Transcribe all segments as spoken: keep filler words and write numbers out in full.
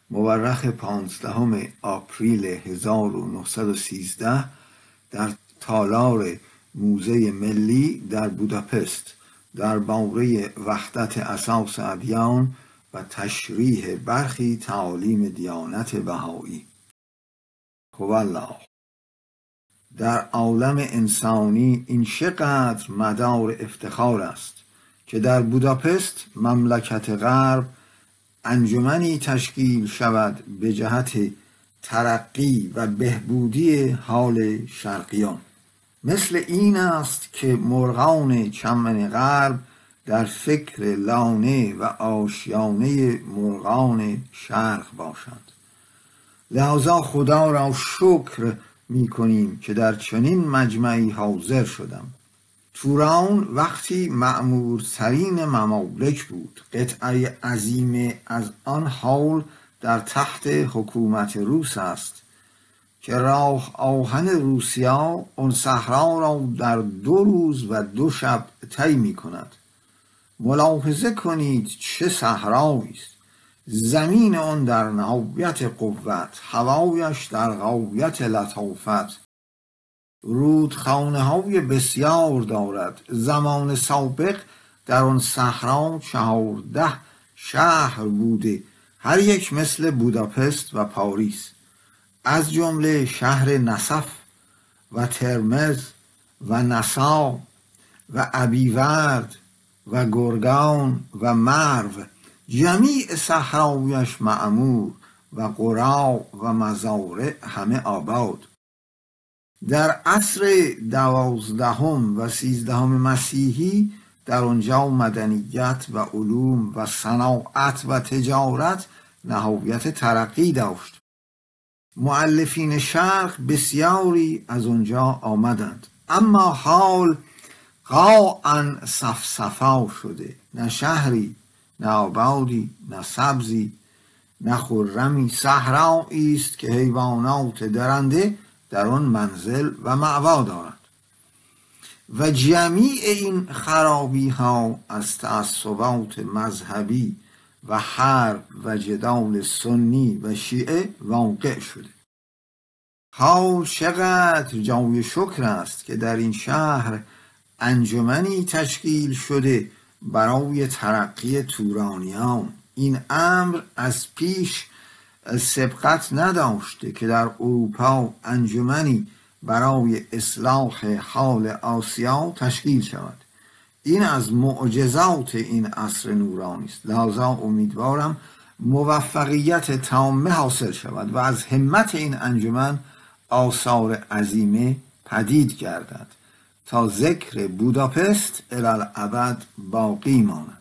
مورخ پانزدهم آپریل هزار و نهصد و سیزده در تالار موزه ملی در بوداپست درباره وحدت اساس ادیان و تشریح برخی تعالیم دیانت بهایی. والله در عالم انسانی این چقدر مدار افتخار است که در بوداپست مملکت غرب انجمنی تشکیل شود به جهت ترقی و بهبودی حال شرقیان. مثل این است که مرغان چمن غرب در فکر لانه و آشیانه مرغان شرق باشند. لذا خدا را شکر می کنیم که در چنین مجمعی حاضر شدم. توران وقتی مأمورترین ممالک بود، قطعه عظیم از آن حال در تحت حکومت روس است که راه آهن روسیا آن صحرا را در دو روز و دو شب طی می کند. ملاحظه کنید چه صحرایی است. زمین آن در نهایت قوت، هوایش در غایت لطافت، رودخانه های بسیار دارد. زمان سابق در آن صحرا چهارده شهر بوده، هر یک مثل بوداپست و پاریس، از جمله شهر نسف و ترمز و نسا و ابیورد و گرگان و مرو. جمیع صحرایش معمور و قرا و مزارع همه آباد. در عصر دوازدهم و سیزدهم مسیحی در آنجا مدنیت و علوم و صناعت و تجارت نهایت ترقی داشت. مؤلفین شرق بسیاری از آنجا آمدند، اما حال قاعاً صفصفا شده. نه شهری، نه آبادی، نه سبزی، نه خرمی. صحرایی است که حیوانات درنده در آن منزل و مأوا دارند. و جمیع این خرابی ها از تعصبات مذهبی و حرب و جدال سنی و شیعه واقع شده. حال چقدر جای شکر است که در این شهر انجمنی تشکیل شده برای ترقی تورانیان. این امر از پیش سبقت نداشته که در اروپا انجمنی برای اصلاح حال آسیا تشکیل شود. این از معجزات این عصر نورانی است. لذا امیدوارم موفقیت تامه حاصل شود و از همت این انجمن آثار عظیمه پدید گردد تا ذکر بوداپست الالابد باقی ماند.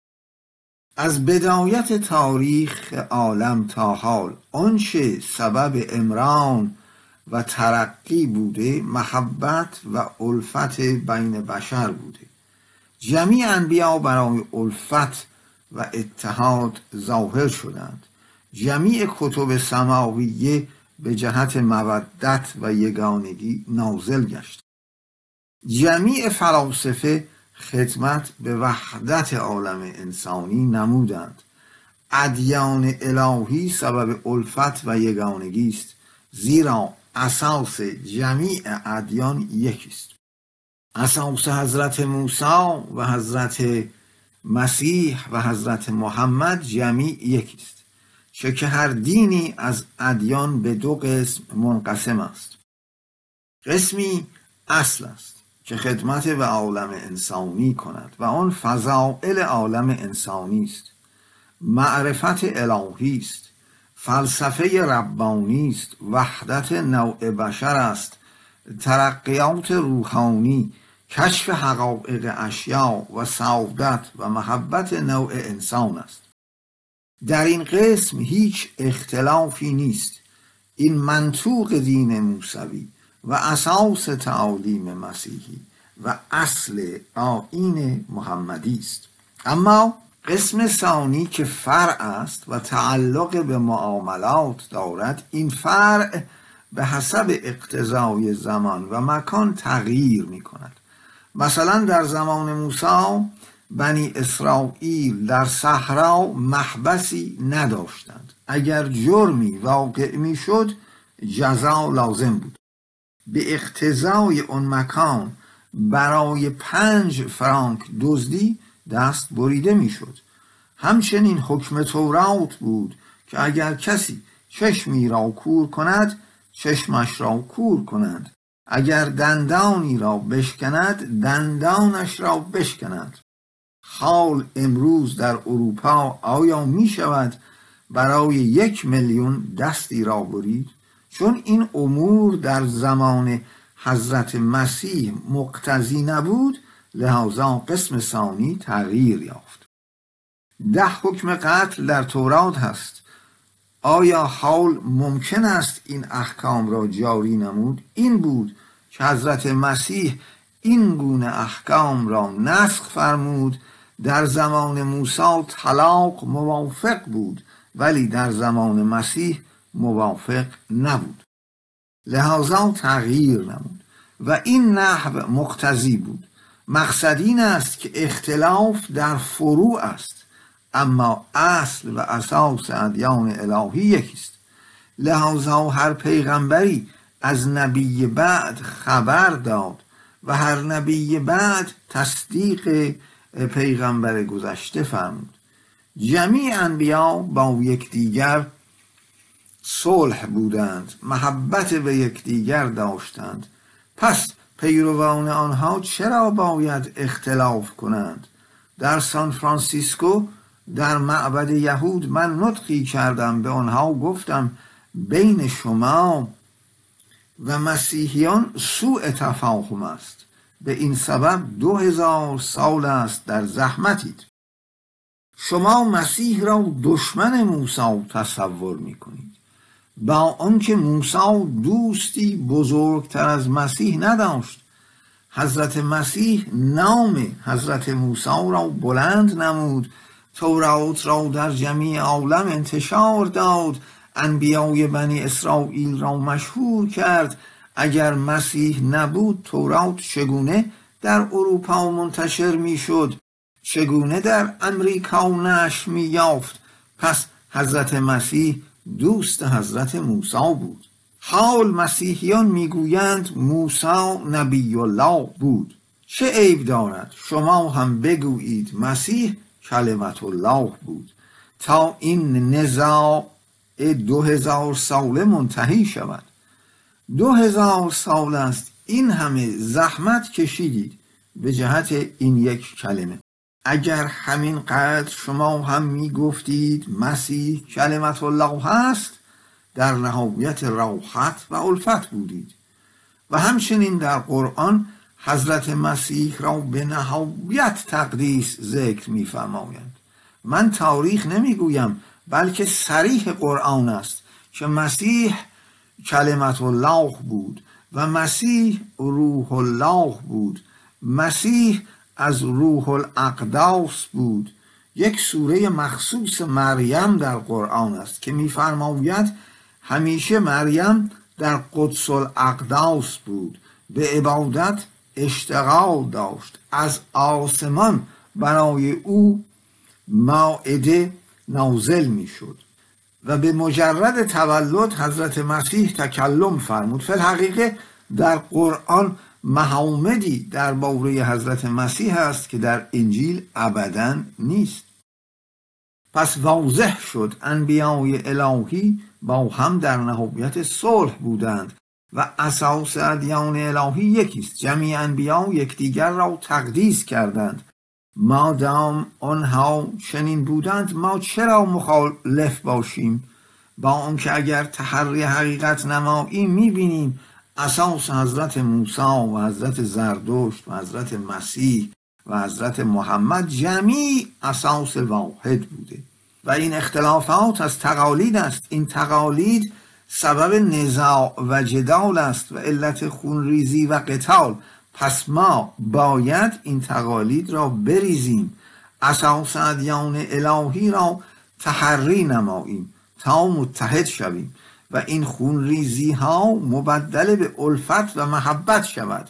از بدایت تاریخ عالم تا حال آنچه سبب امران و ترقی بوده محبت و الفت بین بشر بوده. جمیع انبیا برای الفت و اتحاد ظاهر شدند. جمیع کتب سماویه به جهت مودت و یگانگی نازل گشت. جمیع فلاسفه خدمت به وحدت عالم انسانی نمودند. ادیان الهی سبب الفت و یگانگی است، زیرا اساس جمیع ادیان یکی است. اساس حضرت موسی و حضرت مسیح و حضرت محمد جمیع یکی است، چه که هر دینی از ادیان به دو قسم منقسم است. قسمی اصل است که خدمت به عالم انسانی کند و آن فضائل عالم انسانی است، معرفت الهی است، فلسفه ربانی است، وحدت نوع بشر است، ترقیات روحانی، کشف حقایق اشیا و سعادت و محبت نوع انسان است. در این قسم هیچ اختلافی نیست. این منطوق دین موسوی و اساس تعالیم مسیحی و اصل آیین محمدی است. اما قسم ثانی که فرع است و تعلق به معاملات دارد، این فرع به حسب اقتضای زمان و مکان تغییر می کند. مثلا در زمان موسی بنی اسرائیل در صحرا محبسی نداشتند. اگر جرمی واقع می شد جزا لازم بود. به اقتضای اون مکان برای پنج فرانک دزدی دست بریده می شد. همچنین حکم تورات بود که اگر کسی چشمی را کور کند چشمش را کور کنند، اگر دندانی را بشکند دندانش را بشکنند. حال امروز در اروپا آیا می شود برای یک میلیون دستی را برید؟ چون این امور در زمان حضرت مسیح مقتضی نبود، لذا قسم ثانی تغییر یافت. ده حکم قتل در تورات هست. آیا حال ممکن است این احکام را جاری نمود؟ این بود که حضرت مسیح این گونه احکام را نسخ فرمود. در زمان موسی طلاق موافق بود ولی در زمان مسیح موافق نبود، لذا تغییر نمود و این نحو مقتضی بود. مقصد این است که اختلاف در فروع است، اما اصل و اساس ادیان الهی یکیست. لذا هر پیغمبری از نبی بعد خبر داد و هر نبی بعد تصدیق پیغمبر گذشته فرمود. جمیع انبیا با یکدیگر صلح بودند، محبت به یکدیگر داشتند. پس پیروان آنها چرا باید اختلاف کنند؟ در سان فرانسیسکو در معبد یهود من نطقی کردم، به آنها گفتم بین شما و مسیحیان سوء تفاهم است. به این سبب دو هزار سال است در زحمتید. شما مسیح را دشمن موسی تصور می کنید، با آنکه موسی دوستی بزرگتر از مسیح نداشت. حضرت مسیح نام حضرت موسی را بلند نمود، تورات را در جمیع عالم انتشار داد، انبیای بنی اسرائیل را مشهور کرد. اگر مسیح نبود تورات چگونه در اروپا منتشر می شد؟ چگونه در امریکا نشر می یافت؟ پس حضرت مسیح دوست حضرت موسی بود. حال مسیحیان می گویند موسی نبی الله بود. چه عیب دارد؟ شما هم بگویید مسیح کلمت الله بود تا این نزاع دو هزار ساله منتهی شود. دو هزار سال است این همه زحمت کشیدید به جهت این یک کلمه. اگر همین قدر شما هم می گفتید مسیح کلمت الله هست، در نهایت راحت و الفت بودید. و همچنین در قرآن حضرت مسیح را به نهایت تقدیس ذکر می فرمایند. من تاریخ نمی گویم بلکه صریح قرآن است که مسیح کلمت الله بود و مسیح روح الله بود. مسیح از روح الاقداس بود. یک سوره مخصوص مریم در قرآن است که می‌فرماید همیشه مریم در قدس الاقداس بود، به عبادت اشتغال داشت. از آسمان برای او مائده نازل می‌شد و به مجرد تولد حضرت مسیح تکلم فرمود. فی الحقیقه در قرآن محامدی درباره حضرت مسیح است که در انجیل ابداً نیست. پس واضح شد انبیای الهی با هم در نهایت صلح بودند و اساس ادیان الهی یکیست. جمیع انبیا یکدیگر را تقدیس کردند. مادام آنها چنین بودند ما چرا مخالف باشیم؟ با آنکه اگر تحری حقیقت نمایی میبینیم اساس حضرت موسی و حضرت زردشت و حضرت مسیح و حضرت محمد جمیع اساس واحد بوده و این اختلافات از تقالید است. این تقالید سبب نزاع و جدال است و علت خونریزی و قتال. پس ما باید این تقالید را بریزیم، اساس ادیان الهی را تحری نماییم تا متحد شویم و این خونریزی ها مبدل به الفت و محبت شود.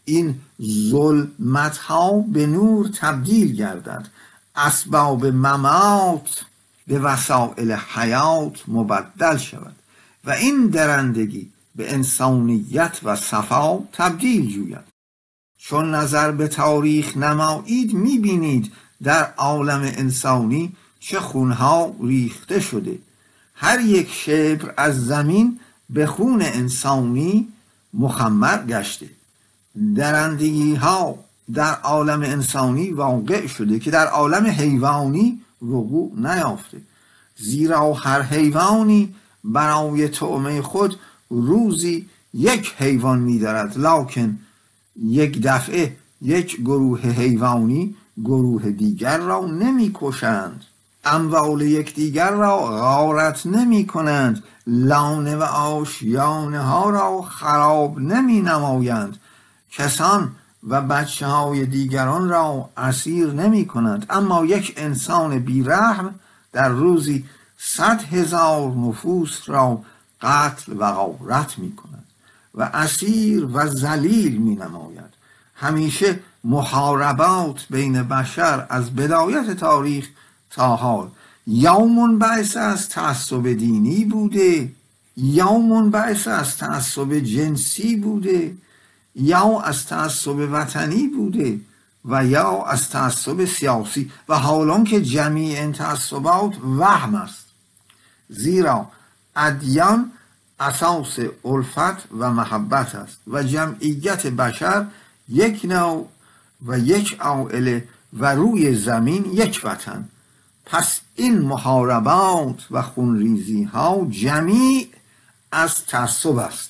این ظلمت ها به نور تبدیل گردد، اسباب ممات به وسائل حیات مبدل شود و این درندگی به انسانیت و صفا تبدیل جوید. چون نظر به تاریخ نمایید میبینید در عالم انسانی چه خونها ریخته شده. هر یک شبر از زمین به خون انسانی مخمر گشته. درندگی ها در عالم انسانی واقع شده که در عالم حیوانی وقوع نیافته، زیرا هر حیوانی برای طعمه خود روزی یک حیوان می‌دارد، لکن یک دفعه یک گروه حیوانی گروه دیگر را نمی‌کشند، اموال یکدیگر را غارت نمی‌کنند، لانه و آشیانه ها را خراب نمی‌نمایند، کسان و بچه های دیگران را اسیر نمی کنند. اما یک انسان بیرحم در روزی صد هزار نفوس را قتل و غارت می کند و اسیر و ذلیل می نماید. همیشه محاربات بین بشر از بدایت تاریخ تا حال یا منبعث از تعصب دینی بوده، یا منبعث از تعصب جنسی بوده، یا از تعصب وطنی بوده و یا از تعصب سیاسی، و حالان که جمیع این تعصبات وهم است، زیرا ادیان اساس الفت و محبت است و جمعیت بشر یک نوع و یک عائله و روی زمین یک وطن. پس این محاربات و خونریزی ها جمیع از تعصب است.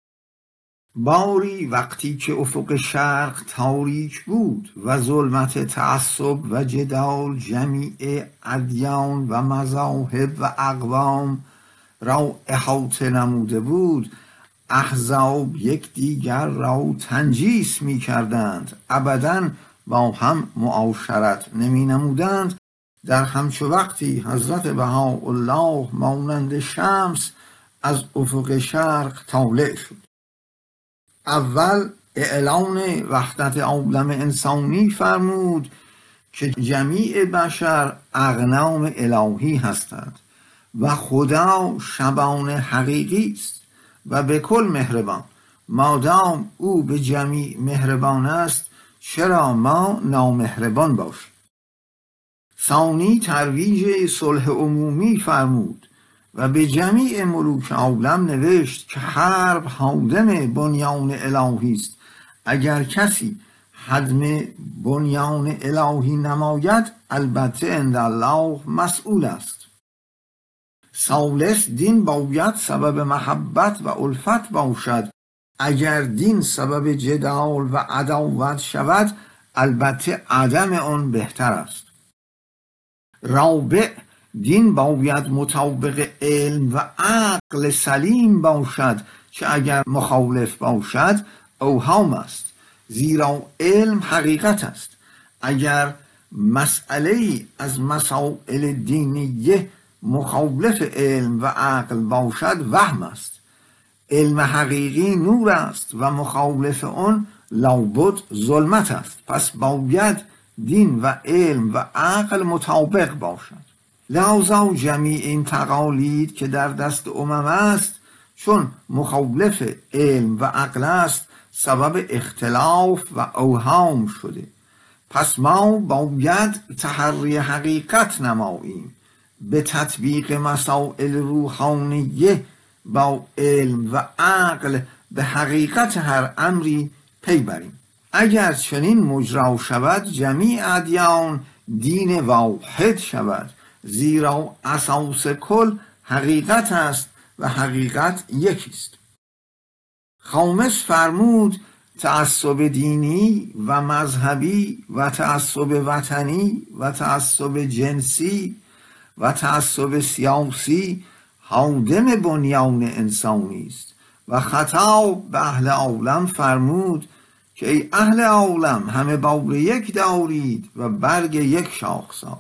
باری وقتی که افق شرق تاریک بود و ظلمت تعصب و جدال جمیع ادیان و مذاهب و اقوام را احاطه نموده بود، احزاب یک دیگر را تنجیس می کردند، ابداً با هم معاشرت نمی نمودند. در همچو وقتی حضرت بهاءالله مانند شمس از افق شرق طالع شد. اول اعلان وحدت عالم انسانی فرمود که جمیع بشر اغنام الهی هستند و خدا شبان حقیقی است و به کل مهربان. مادام او به جمیع مهربان است، چرا ما نامهربان باشیم؟ ثانی ترویج صلح عمومی فرمود و به جمیع ملوک عالم نوشت که حرب هادم بنیان الهی است. اگر کسی هدم بنیان الهی نماید، البته عند الله مسئول است. ثالث دین باید سبب محبت و الفت باشد. اگر دین سبب جدال و عداوت شود، البته عدم آن بهتر است. رابع دین باید مطابق علم و عقل سلیم باشد که اگر مخالف باشد اوهام است، زیرا علم حقیقت است. اگر مسئله از مسائل دینیه مخالف علم و عقل باشد وهم است. علم حقیقی نور است و مخالف آن لابد ظلمت است. پس باید دین و علم و عقل مطابق باشد. لذا جمیع این تقالید که در دست امم است، چون مخالف علم و عقل است، سبب اختلاف و اوهام شده. پس ما باید تحری حقیقت نماییم، به تطبیق مسائل روحانیه با علم و عقل به حقیقت هر امری پی بریم. اگر چنین مجرا شود، جمیع ادیان دین واحد شود، زیرا اساس کل حقیقت است و حقیقت یکی است. خامس فرمود تعصب دینی و مذهبی و تعصب وطنی و تعصب جنسی و تعصب سیاسی هادم بنیان انسانی است و خطاب به اهل عالم فرمود که ای اهل عالم، همه بار یک دارید و برگ یک شاخسار.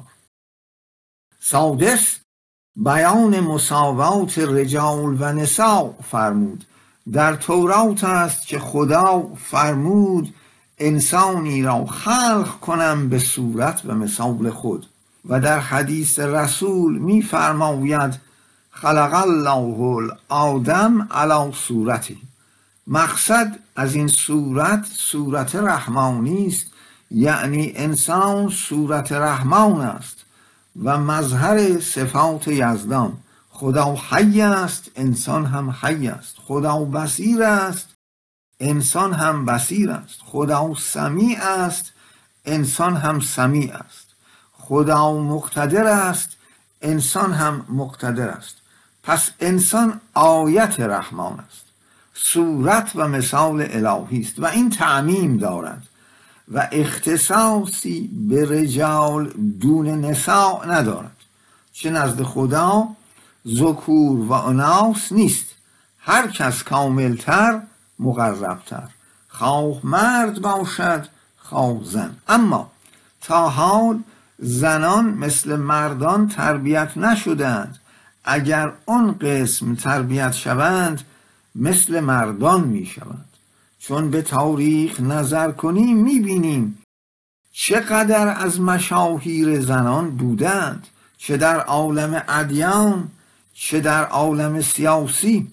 سادس بیان مساوات رجال و نساء فرمود. در تورات است که خدا فرمود انسانی را خلق کنم به صورت و مثال خود. و در حدیث رسول می فرماید خلق الله الآدم علی صورته. مقصد از این صورت صورت رحمانی است، یعنی انسان صورت رحمان است و مظهر صفات یزدان. خدا حی است، انسان هم حی است. خدا بصیر است، انسان هم بصیر است. خدا سمیع است، انسان هم سمیع است. خدا مقتدر است، انسان هم مقتدر است. پس انسان آیت رحمان است، صورت و مثال الهی است و این تعمیم دارد و اختصاصی به رجال دون نساء ندارد. چه نزد خدا ذکور و اناث نیست، هر کس کاملتر مقربتر، خواه مرد باشد خواه زن. اما تا حال زنان مثل مردان تربیت نشدند، اگر آن قسم تربیت شوند مثل مردان می شوند. چون به تاریخ نظر کنیم می بینیم چقدر از مشاهیر زنان بودند، چه در عالم ادیان چه در عالم سیاسی.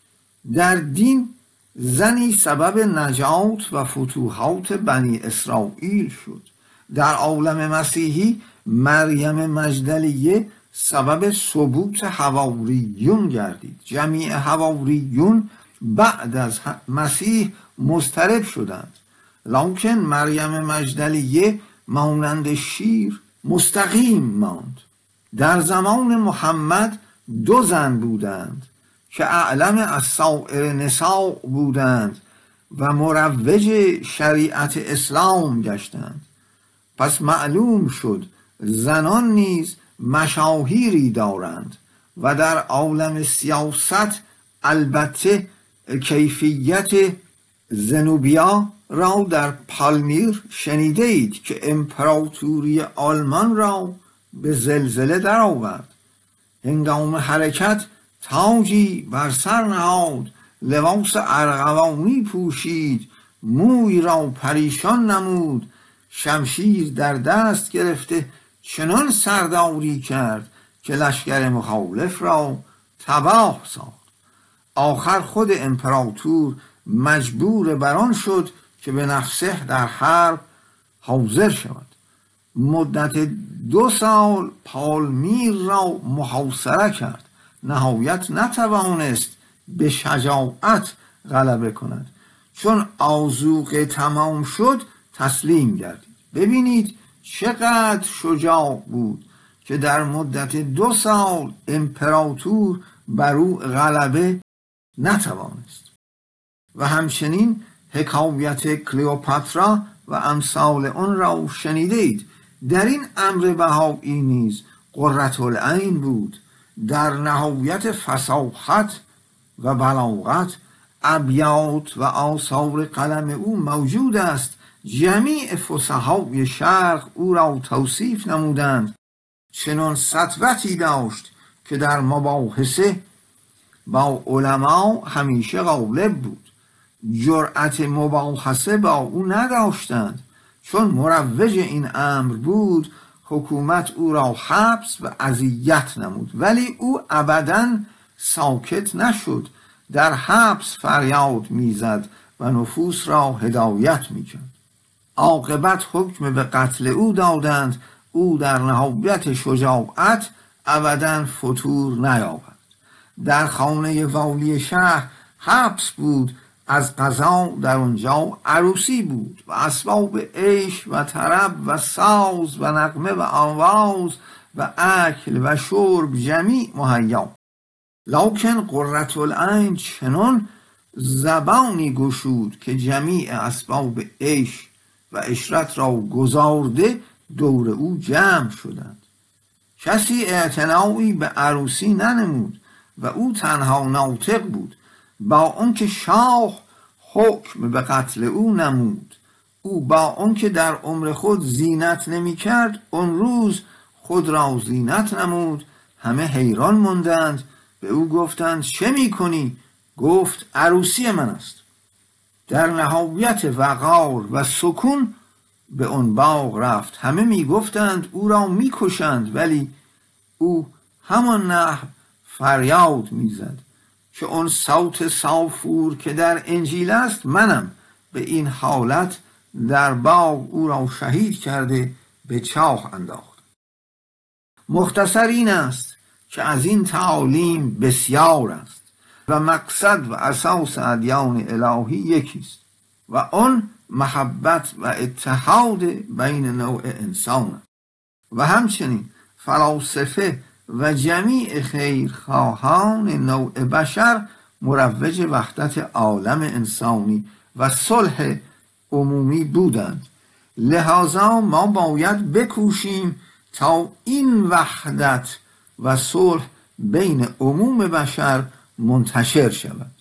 در دین زنی سبب نجات و فتوحات بنی اسرائیل شد. در عالم مسیحی مریم مجدلیه سبب ثبوت حواریون گردید. جمیع حواریون بعد از مسیح مضطرب شدند، لکن مریم مجدلیه مانند شیر مستقیم ماند. در زمان محمد دو زن بودند که اعلم از سایر نساء بودند و مروج شریعت اسلام گشتند. پس معلوم شد زنان نیز مشاهیری دارند و در عالم سیاست البته کیفیت زنوبیا را در پالمیر شنیده اید که امپراتوری آلمان را به زلزله در آورد. هنگام حرکت تاجی بر سر نهاد، لباس ارغوانی پوشید، موی را پریشان نمود، شمشیر در دست گرفته چنان سرداری کرد که لشکر مخالف را تباه ساخت. آخر خود امپراتور مجبور بران شد که به نفسه در حرب حاضر شود. مدت دو سال پالمیر را محاصره کرد، نهایت نتوانست به شجاعت غلبه کند. چون آذوقه تمام شد تسلیم گردید. ببینید چقدر شجاع بود که در مدت دو سال امپراتور بر او غلبه نتوانست. و همچنین حکایت کلیوپاترا و امثال آن را شنیدید. در این امر بهایی نیز قرة العین بود. در نهایت فصاحت و بلاغت ابیات و آثار قلم او موجود است. جمیع فصحای شرق او را توصیف نمودند. چنان سطوتی داشت که در مباحثه با علما همیشه غالب بود. جرأت مباحثه با او نداشتند. چون مروج این امر بود حکومت او را حبس و اذیت نمود، ولی او ابداً ساکت نشد. در حبس فریاد میزد و نفوس را هدایت میکرد. عاقبت حکم به قتل او دادند. او در نهایت شجاعت ابداً فتور نیاورد. در خانه والی شهر حبس بود. از قضا در اونجا عروسی بود و اسباب عیش و طرب و ساز و نغمه و آواز و اکل و شرب جمیع مهیا. لکن قرة العین چنان زبانی گشود که جمیع اسباب عیش و عشرت را گزارده دور او جمع شدند. کسی اعتنایی به عروسی ننمود و او تنها ناطق بود، با آنکه شاه حکم به قتل او نمود. او با آنکه در عمر خود زینت نمی کرد اون روز خود را زینت نمود. همه حیران ماندند. به او گفتند چه می کنی؟ گفت عروسی من است. در نهایت وقار و سکون به اون باغ رفت. همه میگفتند او را میکشند، ولی او همان نحو فریاد میزد که اون صوت صافور که در انجیل است منم. به این حالت در باغ او را شهید کرده به چاه انداخت. مختصر این است که از این تعالیم بسیار است و مقصد و اساس ادیان الهی یکیست و آن محبت و اتحاد بین نوع انسان و همچنین فلاسفه و جمیع خیرخواهان نوع بشر مروج وحدت عالم انسانی و صلح عمومی بودند. لذا ما باید بکوشیم تا این وحدت و صلح بین عموم بشر منتشر شود.